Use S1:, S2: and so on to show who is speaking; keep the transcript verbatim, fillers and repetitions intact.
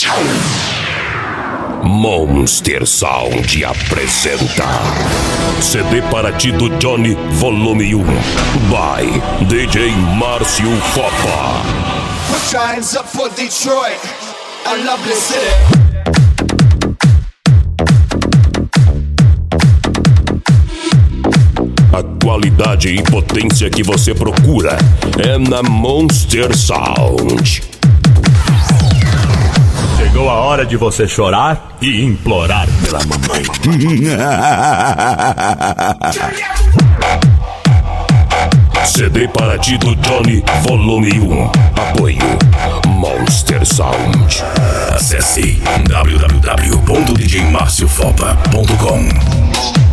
S1: Monster Sound apresenta C D para ti do Johnny Volume um by D J Márcio Fopa.
S2: Put your hands up for Detroit, a lovely city.
S1: A qualidade e potência que você procura é na Monster Sound.
S3: Chegou a hora de você chorar e implorar pela mamãe.
S1: C D para ti do Johnny Volume um. Apoio Monster Sound.
S3: Acesse w w w ponto d j marcio fopa ponto com.